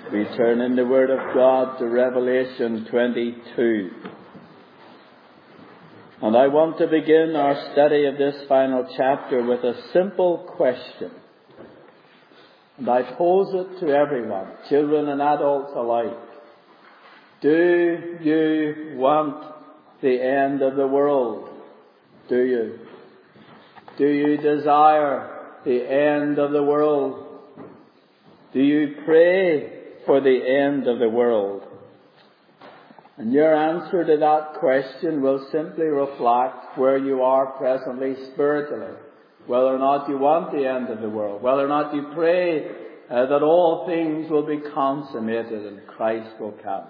We turn in the Word of God to Revelation 22. And I want to begin our study of this final chapter with a simple question. And I pose it to everyone, children and adults alike. Do you want the end of the world? Do you? Do you desire the end of the world? Do you pray for the end of the world? And your answer to that question will simply reflect where you are presently spiritually. Whether or not you want the end of the world. Whether or not you pray that all things will be consummated and Christ will come.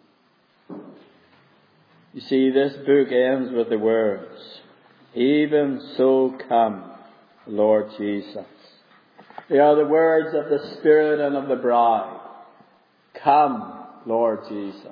You see, this book ends with the words, "Even so come, Lord Jesus." They are the words of the Spirit and of the bride. Come, Lord Jesus.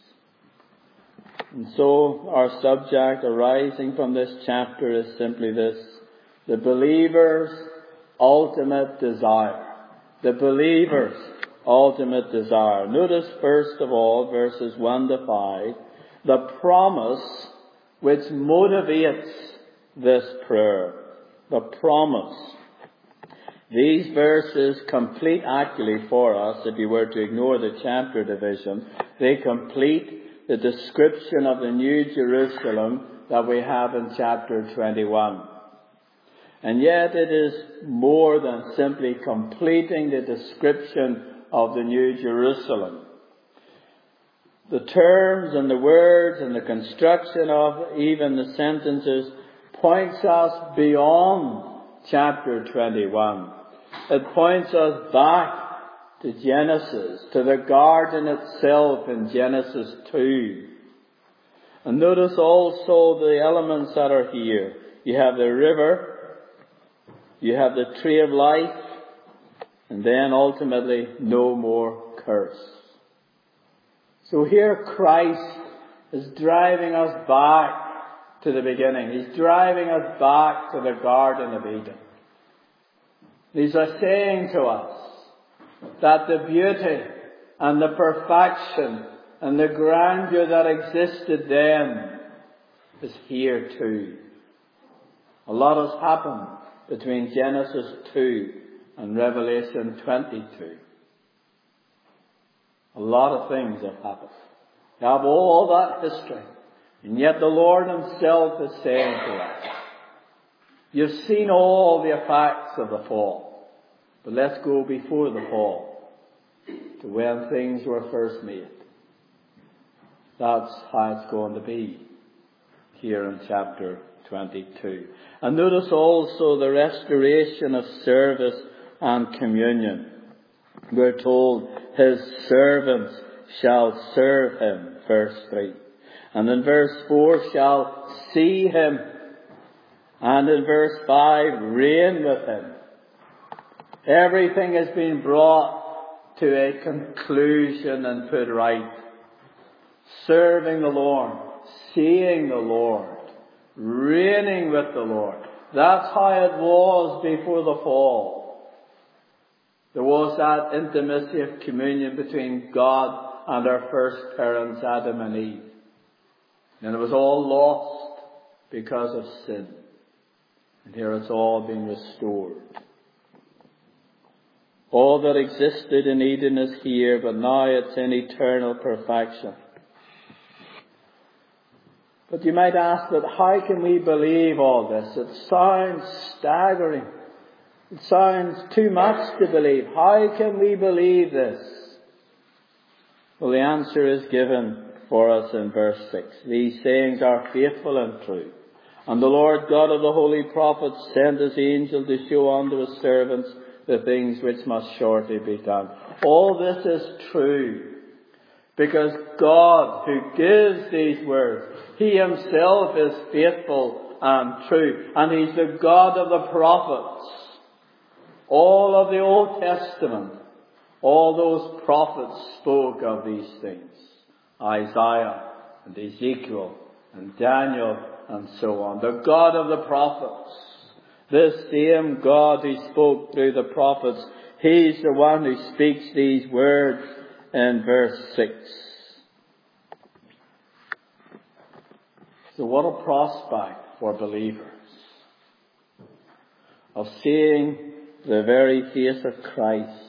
And so our subject arising from this chapter is simply this: the believer's ultimate desire. The believer's ultimate desire. Notice first of all verses 1 to 5, the promise which motivates this prayer. The promise. These verses complete actually for us, if you were to ignore the chapter division, they complete the description of the New Jerusalem that we have in chapter 21. And yet it is more than simply completing the description of the New Jerusalem. The terms and the words and the construction of even the sentences points us beyond chapter 21. It points us back to Genesis, to the garden itself in Genesis 2. And notice also the elements that are here. You have the river, you have the tree of life, and then ultimately no more curse. So here Christ is driving us back to the beginning. He's driving us back to the Garden of Eden. He's saying to us that the beauty and the perfection and the grandeur that existed then is here too. A lot has happened between Genesis 2 and Revelation 22. A lot of things have happened. You have all that history. And yet the Lord Himself is saying to us, you've seen all the effects of the fall. But let's go before the fall to when things were first made. That's how it's going to be here in chapter 22. And notice also the restoration of service and communion. We're told His servants shall serve Him, verse 3. And in verse 4, shall see Him. And in verse 5, reign with Him. Everything has been brought to a conclusion and put right. Serving the Lord, seeing the Lord, reigning with the Lord. That's how it was before the fall. There was that intimacy of communion between God and our first parents, Adam and Eve. And it was all lost because of sin. And here it's all been restored. All that existed in Eden is here, but now it's in eternal perfection. But you might ask, but how can we believe all this? It sounds staggering. It sounds too much to believe. How can we believe this? Well, the answer is given for us in verse 6. These sayings are faithful and true. And the Lord God of the holy prophets sent His angel to show unto His servants the things which must shortly be done. All this is true. Because God, who gives these words, He Himself is faithful and true. And He's the God of the prophets. All of the Old Testament, all those prophets spoke of these things. Isaiah and Ezekiel and Daniel and so on. The God of the prophets. This same God who spoke through the prophets, He's the one who speaks these words in verse 6. So what a prospect for believers of seeing the very face of Christ,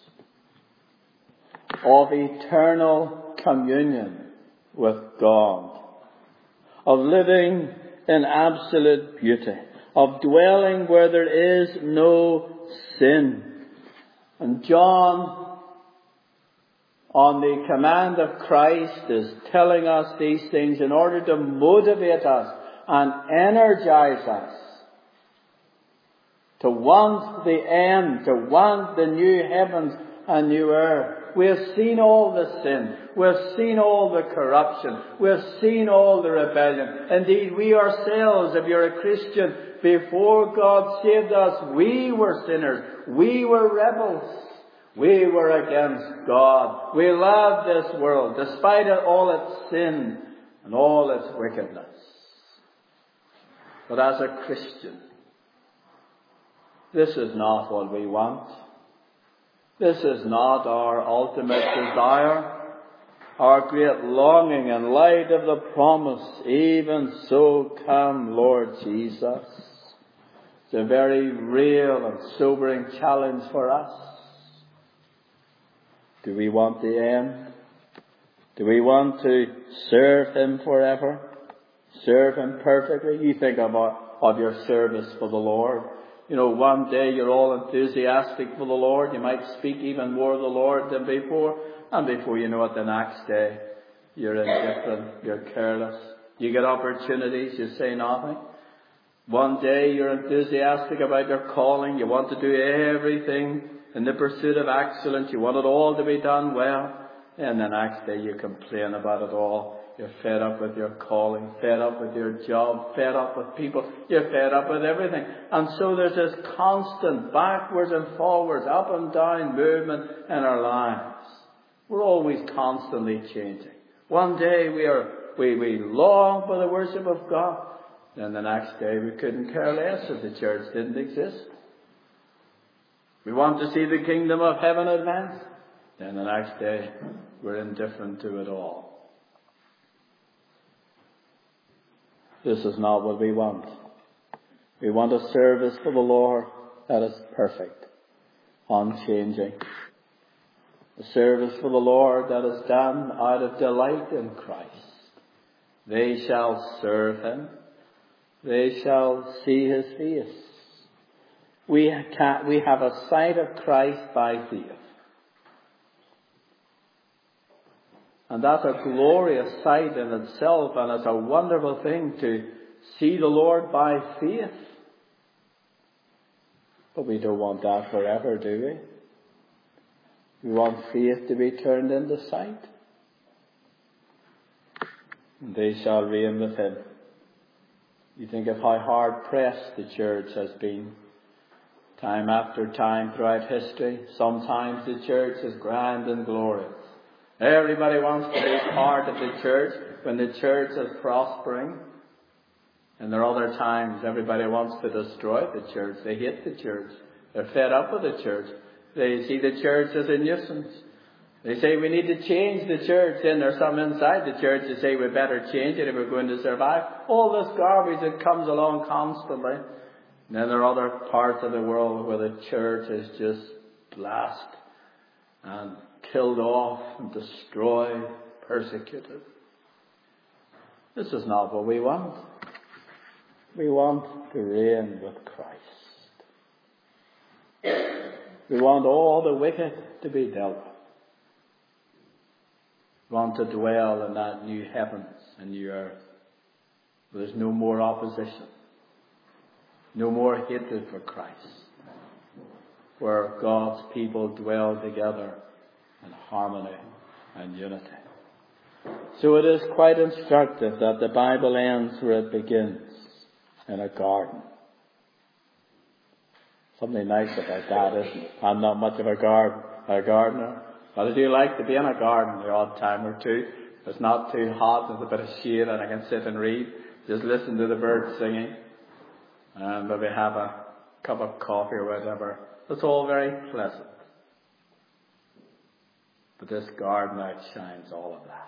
of eternal communion with God, of living in absolute beauty, of dwelling where there is no sin. And John, on the command of Christ, is telling us these things in order to motivate us and energize us to want the end, to want the new heavens and new earth. We have seen all the sin. We have seen all the corruption. We have seen all the rebellion. Indeed, we ourselves, if you're a Christian, before God saved us, we were sinners. We were rebels. We were against God. We loved this world, despite all its sin and all its wickedness. But as a Christian, this is not what we want. This is not our ultimate desire, our great longing in light of the promise, even so come Lord Jesus. It's a very real and sobering challenge for us. Do we want the end? Do we want to serve Him forever? Serve Him perfectly? You think of your service for the Lord. You know, one day you're all enthusiastic for the Lord. You might speak even more of the Lord than before. And before you know it, the next day, you're indifferent, you're careless. You get opportunities, you say nothing. One day you're enthusiastic about your calling. You want to do everything in the pursuit of excellence. You want it all to be done well. And the next day you complain about it all. You're fed up with your calling, fed up with your job, fed up with people. You're fed up with everything. And so there's this constant backwards and forwards, up and down movement in our lives. We're always constantly changing. One day we long for the worship of God. Then the next day we couldn't care less if the church didn't exist. We want to see the kingdom of heaven advance. Then the next day we're indifferent to it all. This is not what we want. We want a service for the Lord that is perfect, unchanging. A service for the Lord that is done out of delight in Christ. They shall serve Him. They shall see His face. We have a sight of Christ by faith. And that's a glorious sight in itself, and it's a wonderful thing to see the Lord by faith. But we don't want that forever, do we? We want faith to be turned into sight. And they shall reign with Him. You think of how hard pressed the church has been. Time after time throughout history. Sometimes the church is grand and glorious. Everybody wants to be part of the church when the church is prospering. And there are other times everybody wants to destroy the church. They hate the church. They're fed up with the church. They see the church as a nuisance. They say we need to change the church. Then there's some inside the church that say we better change it if we're going to survive. All this garbage that comes along constantly. And then there are other parts of the world where the church is just blasted and killed off and destroyed, persecuted. This is not what we want. We want to reign with Christ. We want all the wicked to be dealt with. We want to dwell in that new heavens and new earth. Where there's no more opposition. No more hatred for Christ. Where God's people dwell together in harmony and unity. So it is quite instructive that the Bible ends where it begins, in a garden. Something nice about that, isn't it? I'm not much of a gardener, but I do like to be in a garden the odd time or two. It's not too hot, there's a bit of shade and I can sit and read, just listen to the birds singing, and maybe have a cup of coffee or whatever. It's all very pleasant. But this garden outshines all of that.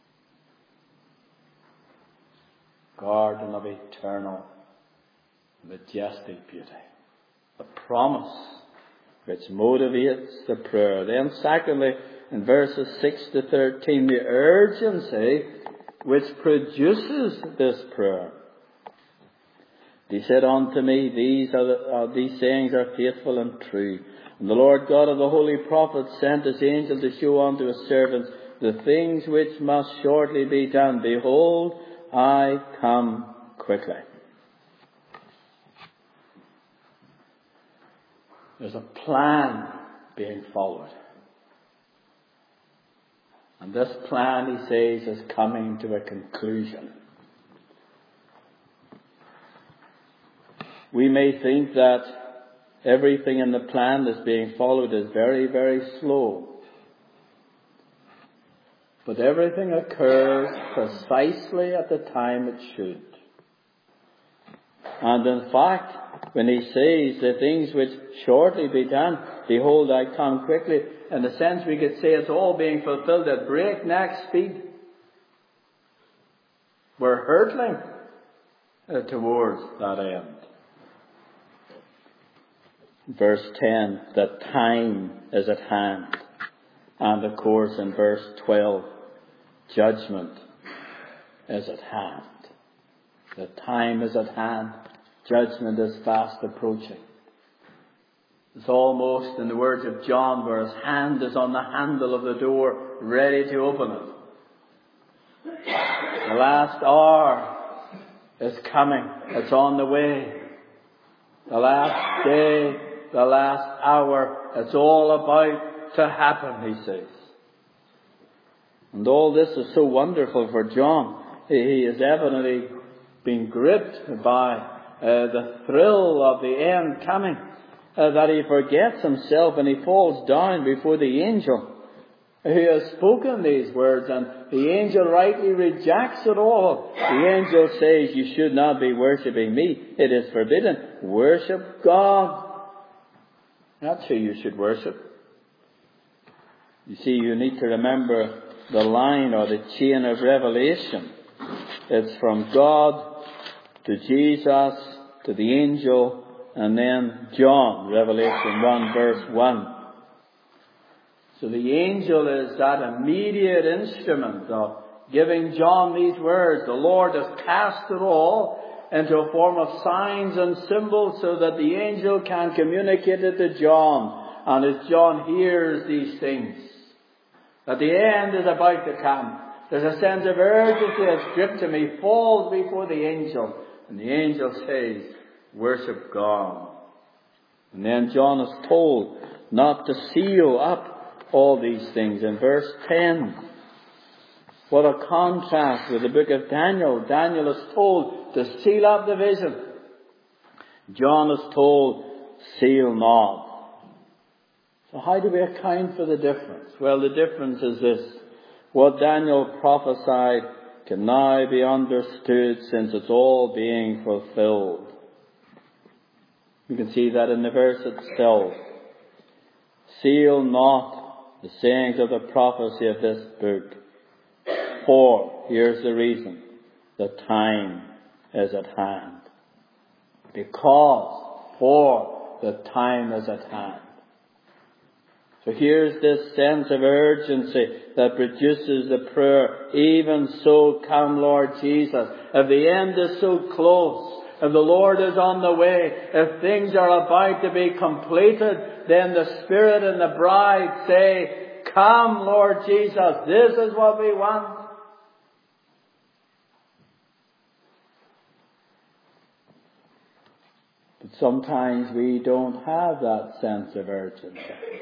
Garden of eternal, majestic beauty. The promise which motivates the prayer. Then secondly, in verses 6 to 13, the urgency which produces this prayer. He said unto me, these sayings are faithful and true. And the Lord God of the holy prophets sent his angel to show unto his servants the things which must shortly be done. Behold, I come quickly. There's a plan being followed. And this plan, he says, is coming to a conclusion. We may think that everything in the plan that's being followed is very, very slow. But everything occurs precisely at the time it should. And in fact, when he says the things which shortly be done, behold, I come quickly, in a sense we could say it's all being fulfilled at breakneck speed. We're hurtling towards that end. Verse 10, the time is at hand. And of course in verse 12, judgment is at hand. The time is at hand. Judgment is fast approaching. It's almost, in the words of John, where his hand is on the handle of the door, ready to open it. The last hour is coming. It's on the way. The last day, the last hour, it's all about to happen, he says. And all this is so wonderful for John. He is evidently being gripped by the thrill of the end coming, that he forgets himself and he falls down before the angel who has spoken these words, and the angel rightly rejects it all. The angel says, you should not be worshipping me. It is forbidden. Worship God. That's who you should worship. You see, you need to remember the line or the chain of revelation. It's from God to Jesus to the angel and then John, Revelation 1 verse 1. So the angel is that immediate instrument of giving John these words. The Lord has cast it all into a form of signs and symbols so that the angel can communicate it to John. And as John hears these things, that the end is about to come, there's a sense of urgency that's gripped him. He falls before the angel, and the angel says, worship God. And then John is told not to seal up all these things. In verse 10, what a contrast with the book of Daniel. Daniel is told to seal up the vision. John is told, seal not. So how do we account for the difference? Well, the difference is this. What Daniel prophesied can now be understood since it's all being fulfilled. You can see that in the verse itself. Seal not the sayings of the prophecy of this book. For, here's the reason, the time is at hand. For the time is at hand. So here's this sense of urgency that produces the prayer, even so come Lord Jesus. If the end is so close, if the Lord is on the way, if things are about to be completed, then the Spirit and the bride say, come Lord Jesus, this is what we want. But sometimes we don't have that sense of urgency.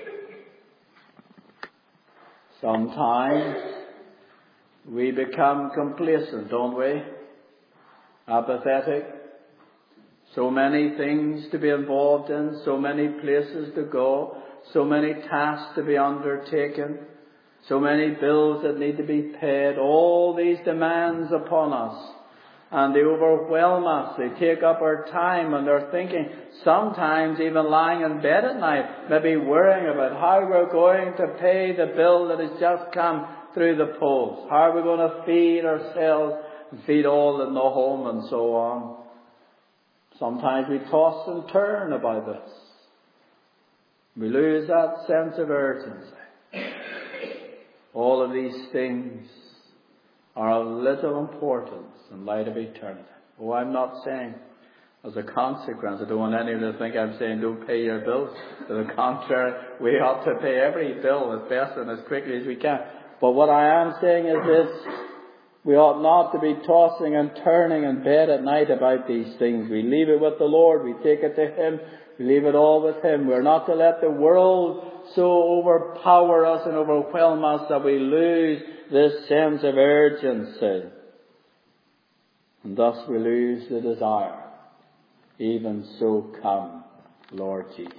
Sometimes we become complacent, don't we? Apathetic. So many things to be involved in, so many places to go, so many tasks to be undertaken, so many bills that need to be paid, all these demands upon us. and they overwhelm us. They take up our time and our thinking, sometimes even lying in bed at night, maybe worrying about how we're going to pay the bill that has just come through the post. How are we going to feed ourselves and feed all in the home and so on. Sometimes we toss and turn about this. We lose that sense of urgency. All of these things are of little importance in light of eternity. Oh, I'm not saying as a consequence, I don't want anyone to think I'm saying don't pay your bills. To the contrary, we ought to pay every bill as best and as quickly as we can. But what I am saying is this: we ought not to be tossing and turning in bed at night about these things. We leave it with the Lord. We take it to Him. We leave it all with Him. We're not to let the world so overpower us and overwhelm us that we lose this sense of urgency. And thus we lose the desire. Even so come, Lord Jesus.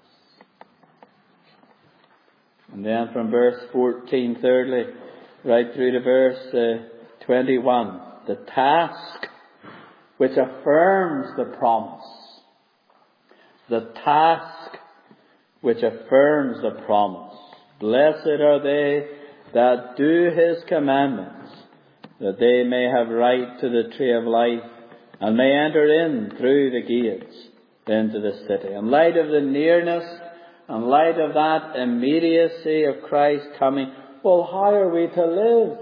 And then from verse 14, thirdly, right through to verse 21, the task which affirms the promise. The task which affirms the promise. Blessed are they that do His commandments, that they may have right to the tree of life, and may enter in through the gates into the city. In light of the nearness, in light of that immediacy of Christ coming, well, how are we to live?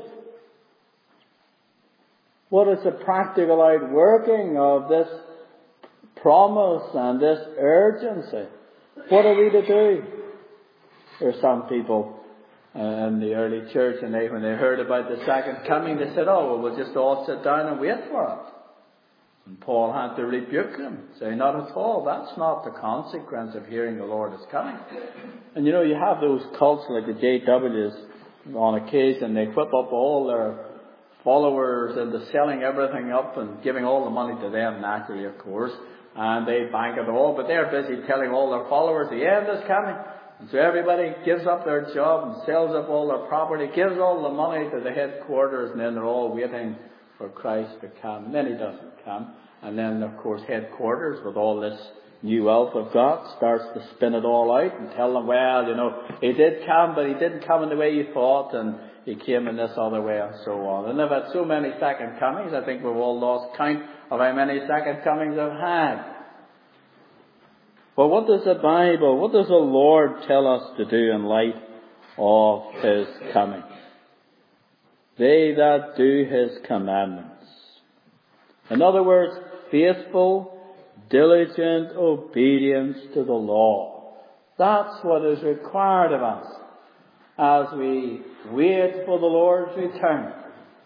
What is the practical outworking of this promise and this urgency? What are we to do? There are some people in the early church, and when they heard about the second coming, they said, oh, well, we'll just all sit down and wait for it. And Paul had to rebuke them, say, not at all. That's not the consequence of hearing the Lord is coming. And you know, you have those cults like the JWs, on occasion they whip up all their followers into selling everything up and giving all the money to them, naturally, of course. And they bank it all, but they're busy telling all their followers the end is coming. And so everybody gives up their job and sells up all their property, gives all the money to the headquarters, and then they're all waiting for Christ to come. And then He doesn't come. And then, of course, headquarters, with all this new wealth of God, starts to spin it all out and tell them, well, you know, He did come, but He didn't come in the way you thought, and He came in this other way, and so on. And they've had so many second comings, I think we've all lost count of how many second comings they've had. But what does the Bible, what does the Lord tell us to do in light of His coming? They that do His commandments. In other words, faithful, diligent obedience to the law. That's what is required of us as we wait for the Lord's return.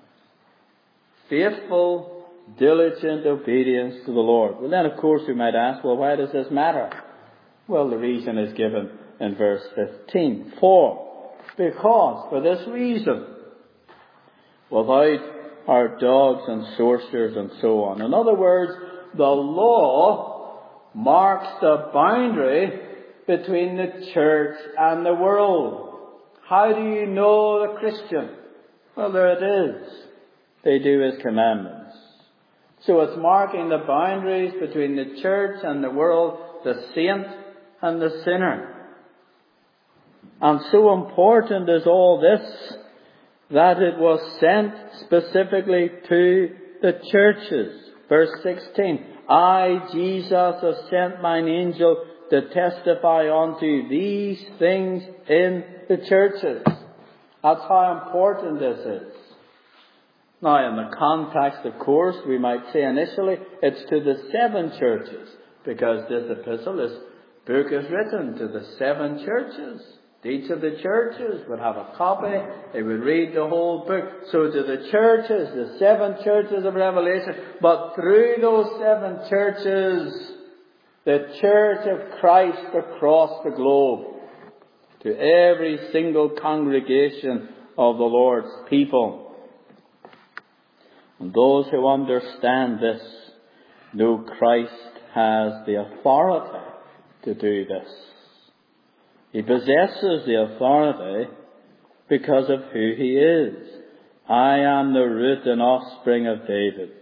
Faithful, diligent obedience to the Lord. Well, then, of course, we might ask, well, why does this matter? Well, the reason is given in verse 15. Because, for this reason, without our dogs and sorcerers and so on. In other words, the law marks the boundary between the church and the world. How do you know the Christian? Well, there it is. They do His commandments. So it's marking the boundaries between the church and the world, the saint and the sinner. And so important is all this that it was sent specifically to the churches. Verse 16, I, Jesus, have sent mine angel to testify unto these things in the churches. That's how important this is. Now, in the context, of course, we might say initially, it's to the 7 churches, because this epistle, this book is written to the 7 churches. Each of the churches would have a copy. They would read the whole book. So to the churches, the 7 churches of Revelation, but through those 7 churches, the church of Christ across the globe, to every single congregation of the Lord's people. And those who understand this know Christ has the authority to do this. He possesses the authority because of who He is. I am the root and offspring of David,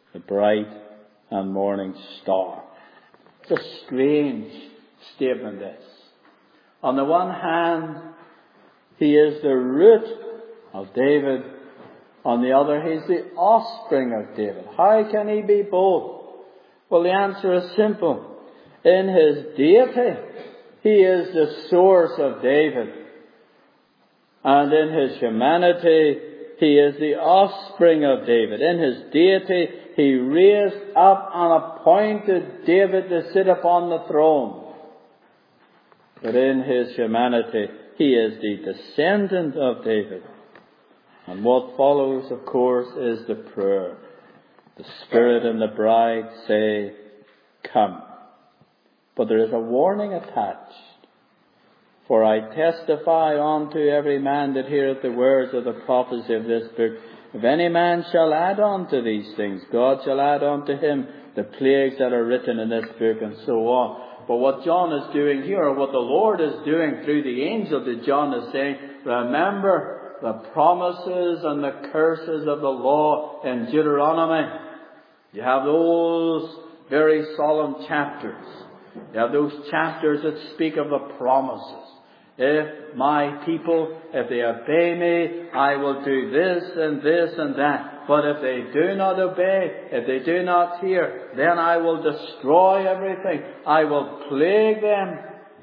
the bright and morning star. It's a strange statement, this. On the one hand, he is the root of David. On the other, he's the offspring of David. How can he be both? Well, the answer is simple. In his deity, he is the source of David. And in his humanity, he is the offspring of David. In his deity, he raised up and appointed David to sit upon the throne. But in his humanity, he is the descendant of David. And what follows, of course, is the prayer. The Spirit and the bride say, "Come." But there is a warning attached. "For I testify unto every man that heareth the words of the prophecy of this book, if any man shall add unto these things, God shall add unto him the plagues that are written in this book," and so on. But what John is doing here, or what the Lord is doing through the angel to John, is saying, remember the promises and the curses of the law in Deuteronomy. You have those very solemn chapters. You have those chapters that speak of the promises. If my people, if they obey me, I will do this and this and that. But if they do not obey, if they do not hear, then I will destroy everything. I will plague them.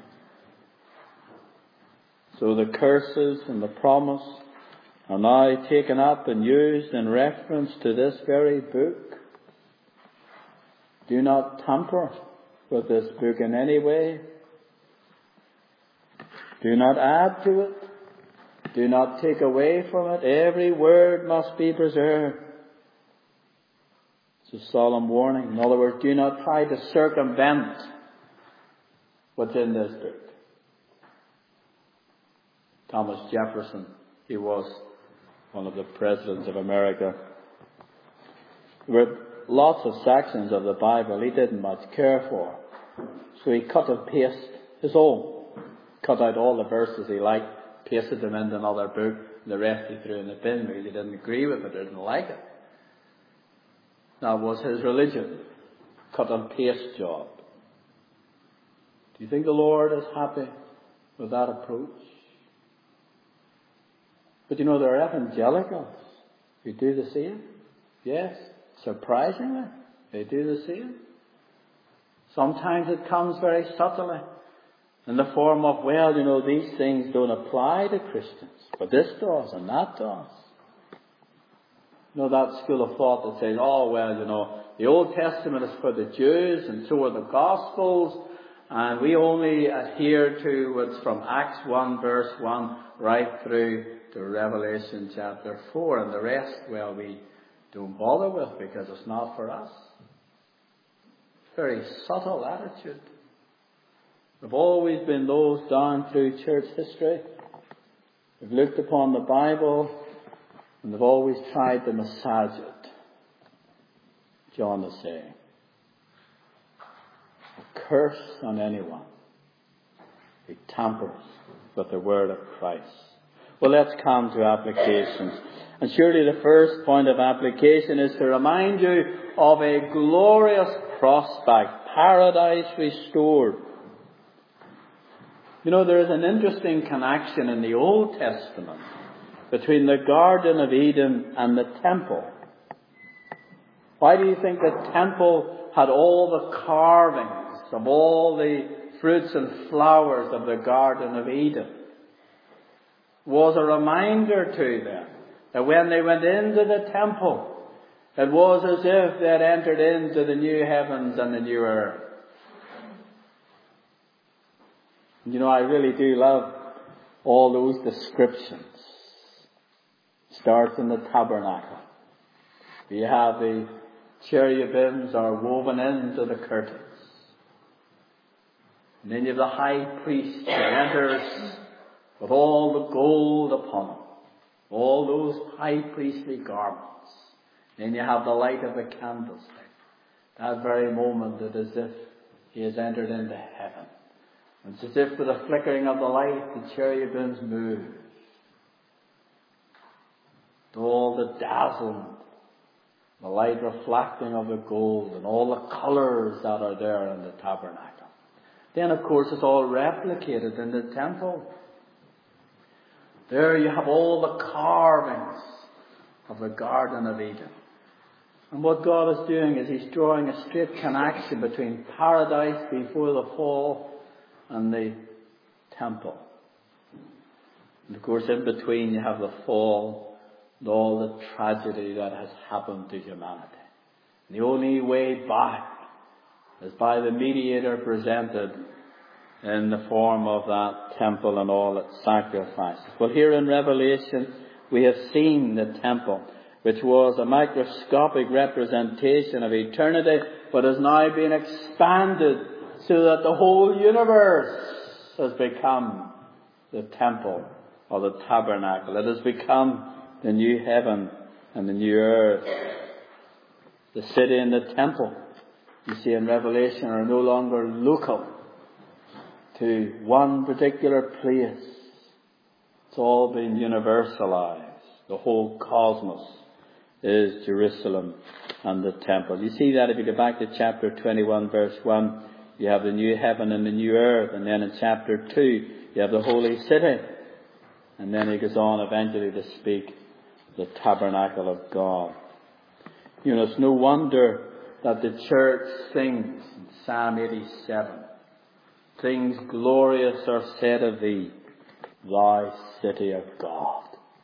So the curses and the promise are now taken up and used in reference to this very book. Do not tamper with this book in any way. Do not add to it. Do not take away from it. Every word must be preserved. It's a solemn warning. In other words, do not try to circumvent what's in this book. Thomas Jefferson, he was one of the presidents of America. There were lots of sections of the Bible he didn't much care for. So he cut and pasted his own. Cut out all the verses he liked, pasted them into another book, and the rest he threw in the bin because he didn't agree with it or didn't like it. That was his religion. Cut and paste job. Do you think the Lord is happy with that approach? But you know, there are evangelicals who do the same. Yes, surprisingly, they do the same. Sometimes it comes very subtly in the form of, well, you know, these things don't apply to Christians, but this does and that does. You know, that school of thought that says, oh, well, you know, the Old Testament is for the Jews and so are the Gospels, and we only adhere to what's from Acts 1 verse 1 right through to Revelation chapter 4, and the rest, well, we don't bother with because it's not for us. Very subtle attitude. There have always been those down through church history who've looked upon the Bible and they've always tried to massage it. John is saying, a curse on anyone who tampers with the word of Christ. Well, let's come to applications. And surely the first point of application is to remind you of a glorious prospect, paradise restored. You know, there is an interesting connection in the Old Testament between the Garden of Eden and the temple. Why do you think the temple had all the carvings of all the fruits and flowers of the Garden of Eden? It was a reminder to them that when they went into the temple, it was as if they had entered into the new heavens and the new earth. You know, I really do love all those descriptions. It starts in the tabernacle. You have the cherubims are woven into the curtains. And then you have the high priest who enters with all the gold upon him. All those high priestly garments. Then you have the light of the candlestick. That very moment it is as if he has entered into heaven. It's as if with the flickering of the light the cherubims move. All the dazzlement The light reflecting of the gold and all the colours that are there in the tabernacle. Then, of course, it's all replicated in the temple. There you have all the carvings of the Garden of Eden. And what God is doing is He's drawing a straight connection between paradise before the fall and the temple. And of course, in between you have the fall and all the tragedy that has happened to humanity. And the only way back is by the mediator presented in the form of that temple and all its sacrifices. Well, here in Revelation we have seen the temple, which was a microscopic representation of eternity, but has now been expanded so that the whole universe has become the temple or the tabernacle. It has become the new heaven and the new earth. The city and the temple, you see in Revelation, are no longer local to one particular place. It's all been universalized. The whole cosmos is Jerusalem and the temple. You see that if you go back to chapter 21 verse 1, you have the new heaven and the new earth. And then in chapter 2, you have the holy city. And then he goes on eventually to speak the tabernacle of God. You know, it's no wonder that the church sings in Psalm 87, "Things glorious are said of thee, thy city of God."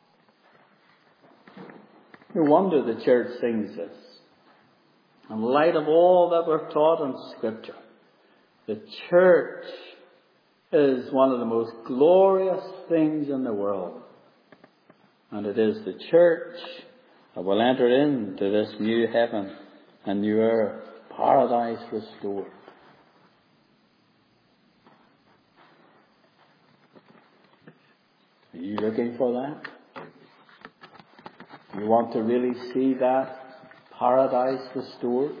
No wonder the church sings this. In light of all that we're taught in Scripture, the church is one of the most glorious things in the world. And it is the church that will enter into this new heaven and new earth, paradise restored. Are you looking for that? You want to really see that paradise restored?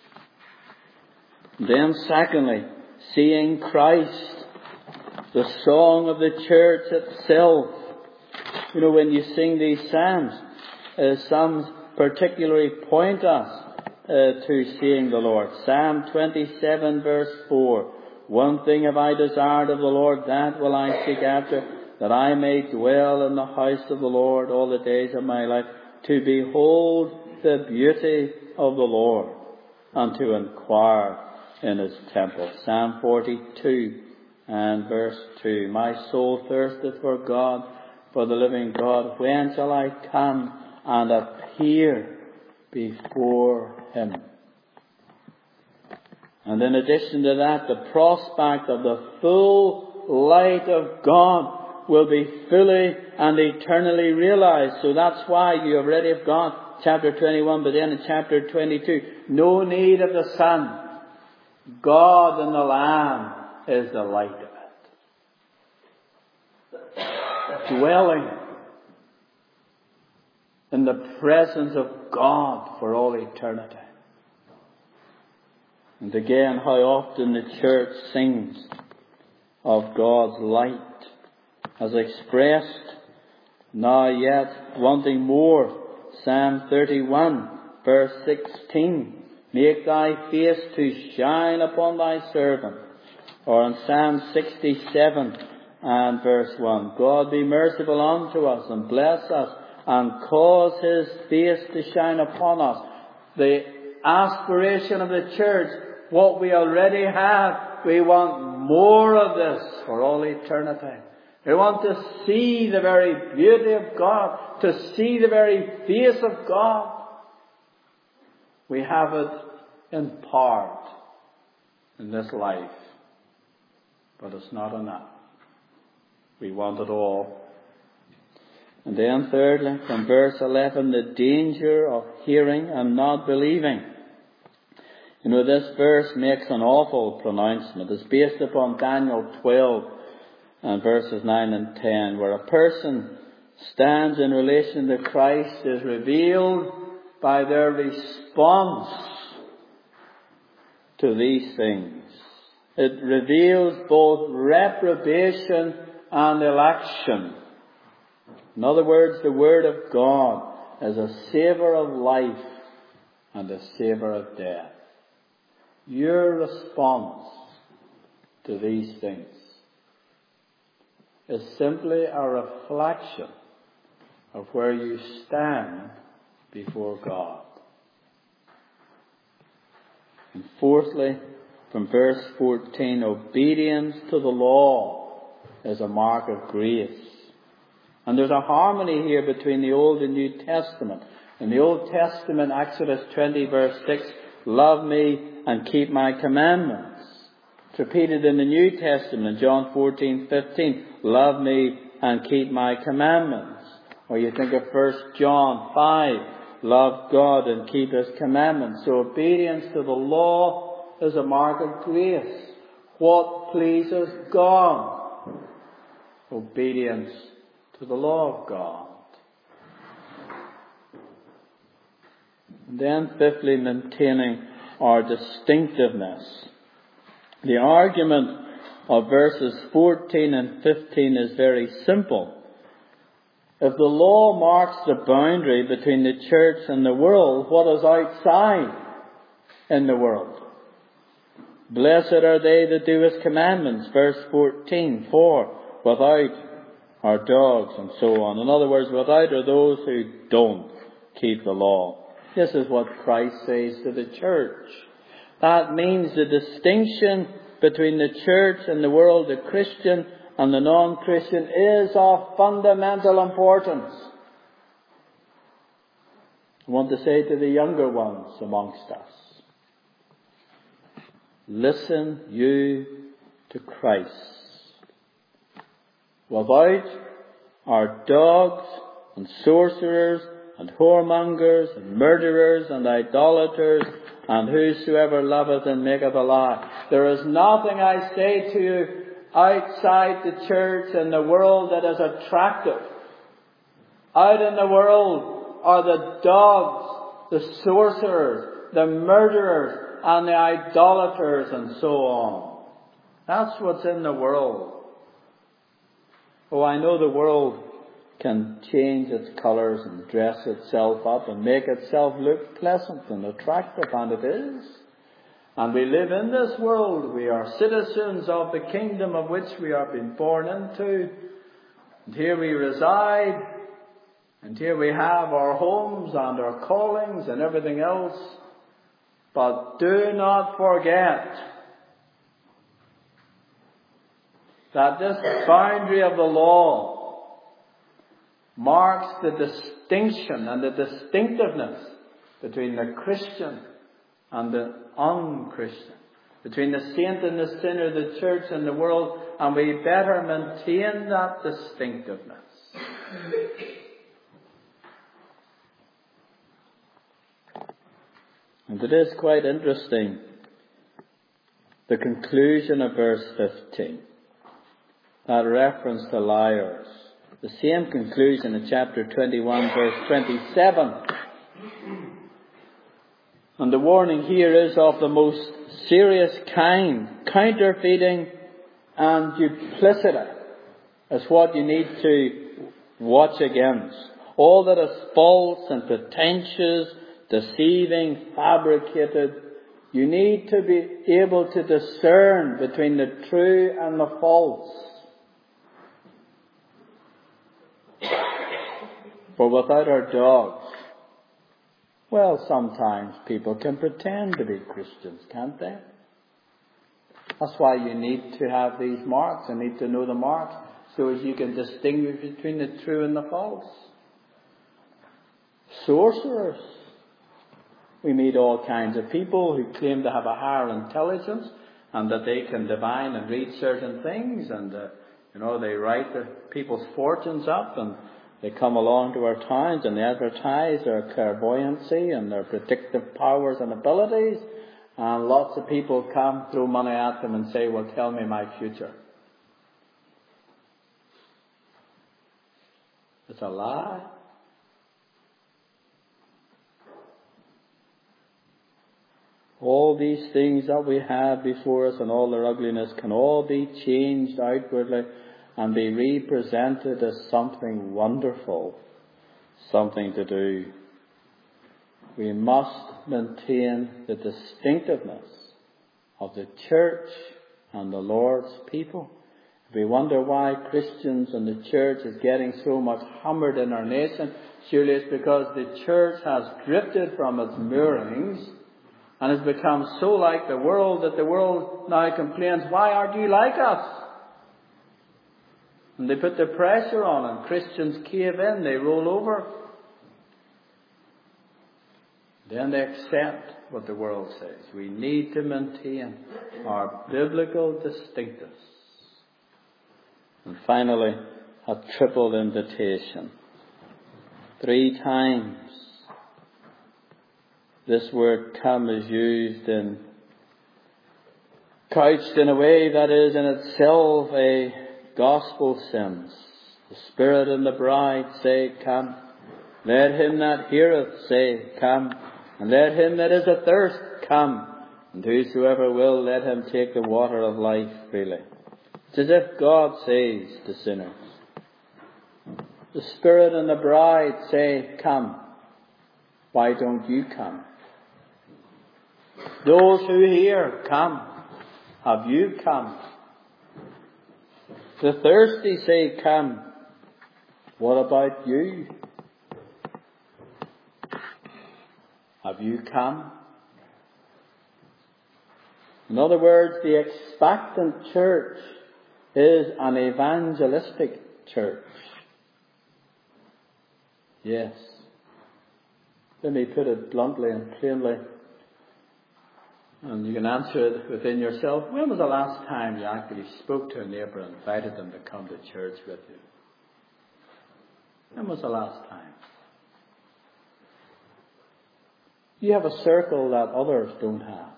Then secondly, seeing Christ, the song of the church itself. You know, when you sing these psalms particularly point us to seeing the Lord. Psalm 27 verse 4. "One thing have I desired of the Lord, that will I seek after, that I may dwell in the house of the Lord all the days of my life, to behold the beauty of the Lord, and to inquire in His temple." Psalm 42 and verse 2. "My soul thirsteth for God, for the living God. When shall I come and appear before Him?" And in addition to that, the prospect of the full light of God will be fully and eternally realized. So that's why you already have got chapter 21, but then in chapter 22, no need of the sun. God and the Lamb is the light of it. Dwelling in the presence of God for all eternity. And again, how often the church sings of God's light as expressed, now yet wanting more. Psalm 31 verse 16, "Make thy face to shine upon thy servant." Or in Psalm 67 and verse 1, "God be merciful unto us and bless us and cause His face to shine upon us." The aspiration of the church, what we already have, we want more of this for all eternity. We want to see the very beauty of God, to see the very face of God. We have it in part in this life, but it's not enough. We want it all. And then thirdly, from verse 11, the danger of hearing and not believing. You know, this verse makes an awful pronouncement. It's based upon Daniel 12 and verses 9 and 10, where a person stands in relation to Christ is revealed by their response to these things. It reveals both reprobation and election. In other words, the Word of God is a savour of life and a savour of death. Your response to these things is simply a reflection of where you stand before God. And fourthly, from verse 14, obedience to the law is a mark of grace. And there's a harmony here between the Old and New Testament. In the Old Testament, Exodus 20 verse 6, love me and keep my commandments. It's repeated in the New Testament, John 14:15, love me and keep my commandments. Or you think of 1 John 5, love God and keep His commandments. So obedience to the law is a mark of grace. What pleases God? Obedience to the law of God. And then fifthly, maintaining our distinctiveness. The argument of verses 14 and 15 is very simple. If the law marks the boundary between the church and the world, what is outside in the world? Blessed are they that do His commandments, verse 14, for without are dogs, and so on. In other words, without are those who don't keep the law. This is what Christ says to the church. That means the distinction between the church and the world, the Christian and the non-Christian, is of fundamental importance. I want to say to the younger ones amongst us, listen you to Christ. Without are dogs and sorcerers and whoremongers and murderers and idolaters and whosoever loveth and maketh a lie. There is nothing, I say to you, outside the church and the world that is attractive. Out in the world are the dogs, the sorcerers, the murderers and the idolaters and so on. That's what's in the world. Oh, I know the world can change its colours and dress itself up and make itself look pleasant and attractive, and it is. And we live in this world. We are citizens of the kingdom of which we are being born into. And here we reside. And here we have our homes and our callings and everything else. But do not forget that this boundary of the law marks the distinction and the distinctiveness between the Christian and the unchristian, between the saint and the sinner, the church and the world, and we better maintain that distinctiveness. And it is quite interesting, the conclusion of verse 15, that reference to liars. The same conclusion in chapter 21, verse 27. And the warning here is of the most serious kind. Counterfeiting and duplicity is what you need to watch against. All that is false and pretentious, deceiving, fabricated. You need to be able to discern between the true and the false. For without our dogs, well, sometimes people can pretend to be Christians, can't they? That's why you need to have these marks. You need to know the marks so as you can distinguish between the true and the false. Sorcerers. We meet all kinds of people who claim to have a higher intelligence and that they can divine and read certain things, and they write the people's fortunes up, and they come along to our towns and they advertise their clairvoyancy and their predictive powers and abilities, and lots of people come, throw money at them and say, well, tell me my future. It's a lie. All these things that we have before us and all their ugliness can all be changed outwardly and be represented as something wonderful, something to do we must maintain the distinctiveness of the church and the Lord's people. If we wonder why Christians and the church is getting so much hammered in our nation, surely it's because the church has drifted from its moorings and has become so like the world that the world now complains, why aren't you like us? And they put the pressure on and Christians cave in, they roll over. Then they accept what the world says. We need to maintain our biblical distinctiveness. And finally, a triple invitation. 3 times this word come is used in, couched in a way that is in itself a gospel sense. The Spirit and the bride say, come. Let him that heareth say, come. And let him that is athirst come. And whosoever will, let him take the water of life freely. It's as if God says to sinners, the Spirit and the bride say, come. Why don't you come? Those who hear, come. Have you come? The thirsty say, come. What about you? Have you come? In other words, the expectant church is an evangelistic church. Yes. Let me put it bluntly and plainly, and you can answer it within yourself. When was the last time you actually spoke to a neighbour and invited them to come to church with you? When was the last time? You have a circle that others don't have.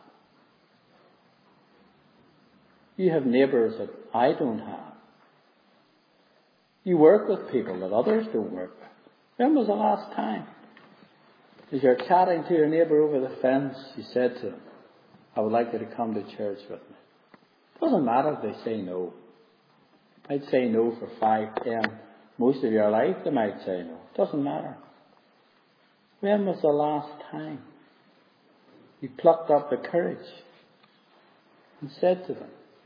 You have neighbours that I don't have. You work with people that others don't work with. When was the last time? As you're chatting to your neighbour over the fence, you said to them, I would like you to come to church with me. It doesn't matter if they say no. I'd say no for 5, 10, most of your life they might say no. It doesn't matter. When was the last time you plucked up the courage and said to them,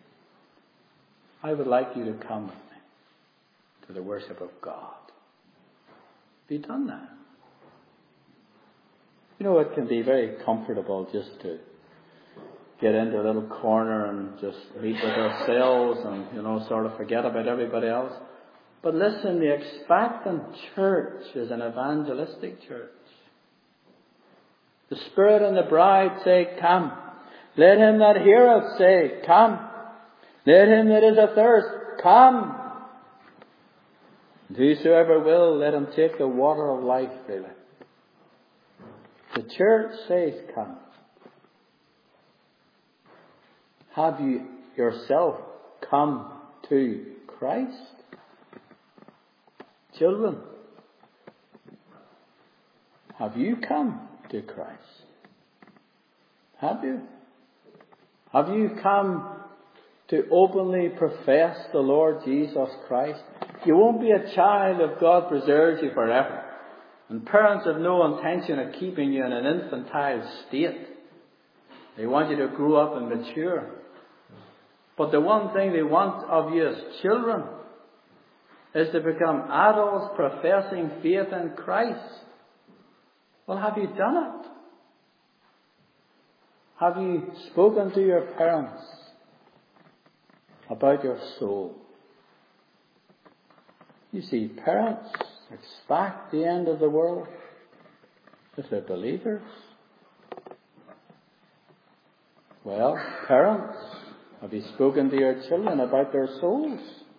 I would like you to come with me to the worship of God? Have you done that? You know, it can be very comfortable just to get into a little corner and just meet with ourselves and, sort of forget about everybody else. But listen, the expectant church is an evangelistic church. The Spirit and the bride say, come. Let him that heareth say, come. Let him that is athirst, come. And whosoever will, let him take the water of life freely. The church says, come. Have you yourself come to Christ? Children, have you come to Christ? Have you? Have you come to openly profess the Lord Jesus Christ? You won't be a child if God preserves you forever. And parents have no intention of keeping you in an infantile state. They want you to grow up and mature. But the one thing they want of you as children is to become adults professing faith in Christ. Well, have you done it? Have you spoken to your parents about your soul? You see, parents expect the end of the world if they're believers. Well, parents, have you spoken to your children about their souls?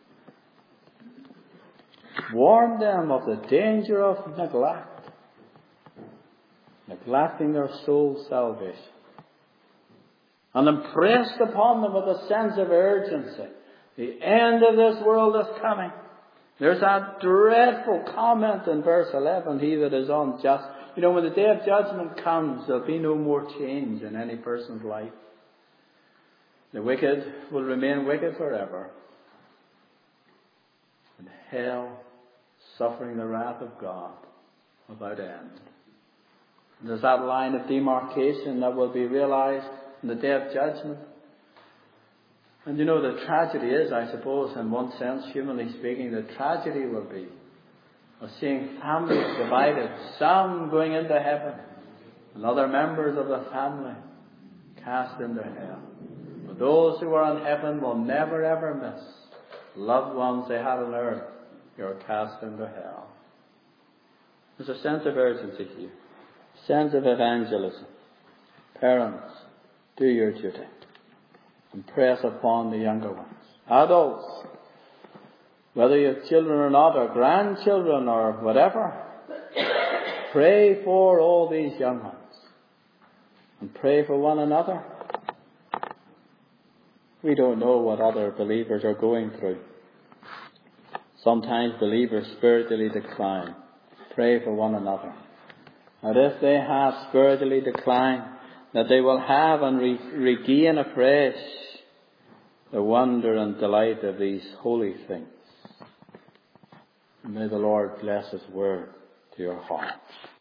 Warn them of the danger of neglect. Neglecting their soul's salvation. And impressed upon them with a sense of urgency. The end of this world is coming. There's that dreadful comment in verse 11, he that is unjust. When the day of judgment comes, there'll be no more change in any person's life. The wicked will remain wicked forever. And hell, suffering the wrath of God without end. There's that line of demarcation that will be realized in the day of judgment. And the tragedy is, I suppose, in one sense, humanly speaking, the tragedy will be of seeing families divided, some going into heaven, and other members of the family cast into hell. But those who are in heaven will never ever miss loved ones they had on earth who are cast into hell. There's a sense of urgency here, sense of evangelism. Parents, do your duty and press upon the younger ones. Adults, whether you have children or not, or grandchildren or whatever, pray for all these young ones and pray for one another. We don't know what other believers are going through. Sometimes believers spiritually decline. Pray for one another. And if they have spiritually declined, that they will have and regain afresh the wonder and delight of these holy things. And may the Lord bless His word to your heart.